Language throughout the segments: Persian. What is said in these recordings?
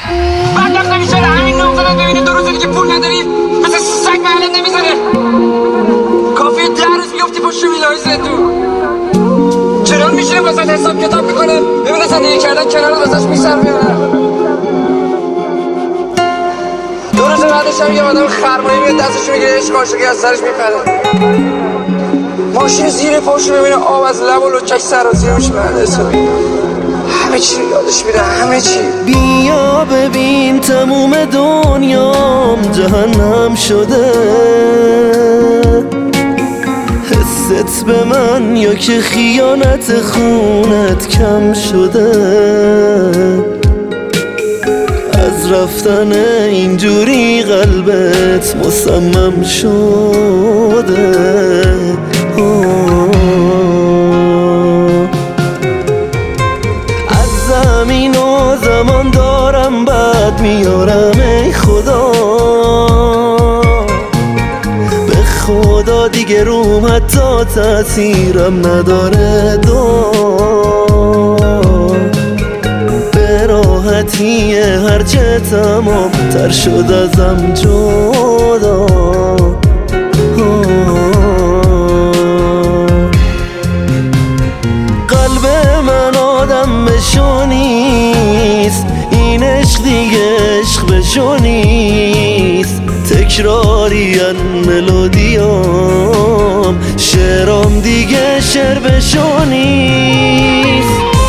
بعد نمیشه همین نامزدت ببینی 2 روز دیگه پول نداری مثل سگ محلت نمیذاره. کافیه 10 روز بیفتی پشت ویلای زندون. چرا میشه واسه حساب کتاب میکنه ببینه زندگی کردن کنار واسش میصرفه یا نه. 2 روز بعدش هم یه آدم خرمایی میاد دستش میگیره عشق عاشقی از سرش میپره. ماشین زیر پاشو ببینه آب از لب و لچک سرازیر میشه مهندسه. همه چی یادش میره همه چی. بیا ببین تموم دنیام جهنم شده. حست به من یا که خیانت خونت کم شده. از رفتن اینجوری قلبت مصمم شده. از زمین و زمان دارم بد میارم ای خدا. به خدا دیگه روم حتی تأثیرم نداره. به راحتی هرچه تمام تر شد ازم جدا. قلب من آدم بشو نیست. این عشق دیگه عشق بشو نیست. تکراریان ملودیام شعرام دیگه شعر بشو نیست.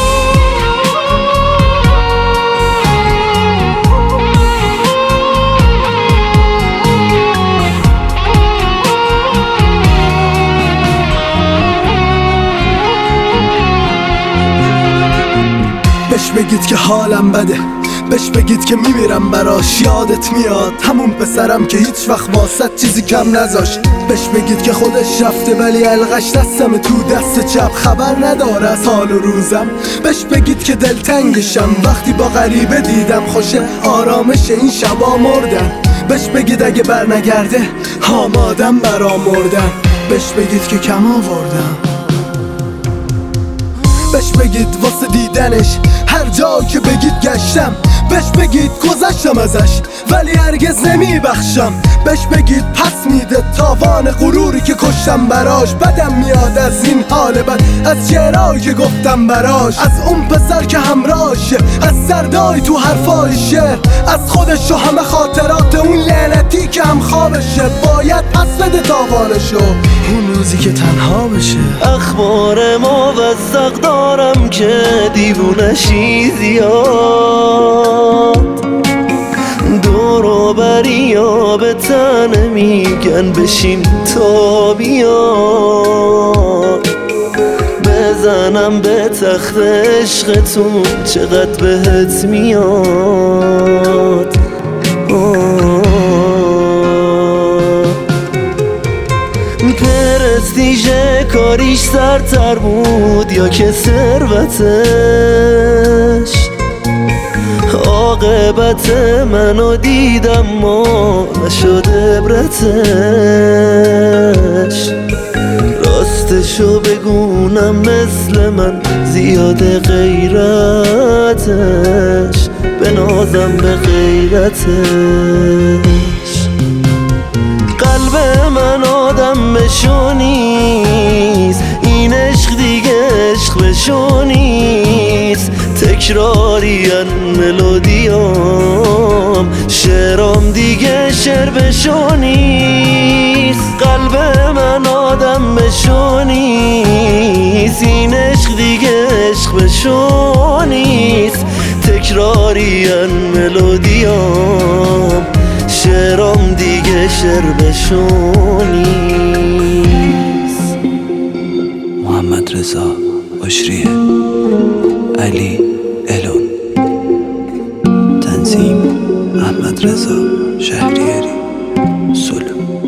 بهش بگید که حالم بده، بهش بگید که میمیرم براش. یادت میاد همون پسرم که هیچ وقت واسط چیزی کم نذاشت. بهش بگید که خودش رفته ولی علقش دستم تو دست چپ خبر نداره از حال و روزم. بهش بگید که دلتنگشم وقتی با غریبه دیدم خوشه آرامش این شبا مردن. بهش بگید اگه بر نگرده آمادم برا مردن. بهش بگید که کم آوردم. بهش بگید واسه دیدنش هر جا که بگید گشتم. بهش بگید گذشتم ازش ولی هرگز نمیبخشم. بهش بگید پس میده تاوان غروری که کشتم براش. بدم میاد از این حال بد، از چهرهایی که گفتم براش، از اون پسر که همراهشه، از سردای تو حرفای شعر، از خودش و همه خاطرات اون لعنتی که هم خوابشه. باید پس بده تاوانشو اون روزی که تنها بشه. اخبار موثق دارم که دیوونشی زیاد. دور و بریا به تنه میگن بشین تا بیاد. بزنم به تخت عشقتون چقدر بهت میاد. پرستیژ کاریش سرتر بود یا که ثروتش. عاقبت منو دیدم ما نشد عبرتش. راستشو بگونم مثل من زیاده غیرتش. بنازم به غیرتش. قلب من آدم بشو نیست. این عشق دیگه عشق بشو نیست. تکراریان ملودیام شعرام دیگه شعر بشو نیست. قلب من آدم بشو نیست. این عشق دیگه عشق بشو نیست. تکراریان ملودیام شعرام دیگه شعر بشو نیست. محمد رضا بشریه، علی الون، تنظیم احمد رضا شهریاری، سلو.